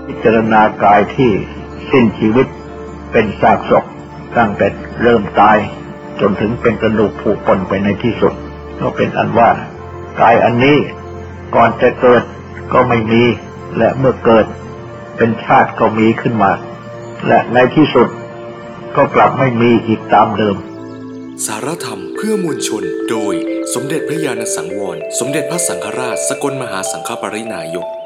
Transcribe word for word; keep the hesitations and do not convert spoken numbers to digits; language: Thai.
พิจารณากายที่สิ้นชีวิตเป็นซากศพตั้งแต่เริ่มตายจนถึงเป็นกระดูกผุปนไปในที่สุดก็เป็นอันว่ากายอันนี้ก่อนจะเกิดก็ไม่มีและเมื่อเกิดเป็นชาติก็มีขึ้นมาและในที่สุดก็กลับไม่มีอีกตามเดิมสารธรรมเพื่อมวลชนโดยสมเด็จพระญาณสังวรสมเด็จพระสังฆราชสกลมหาสังฆปรินายก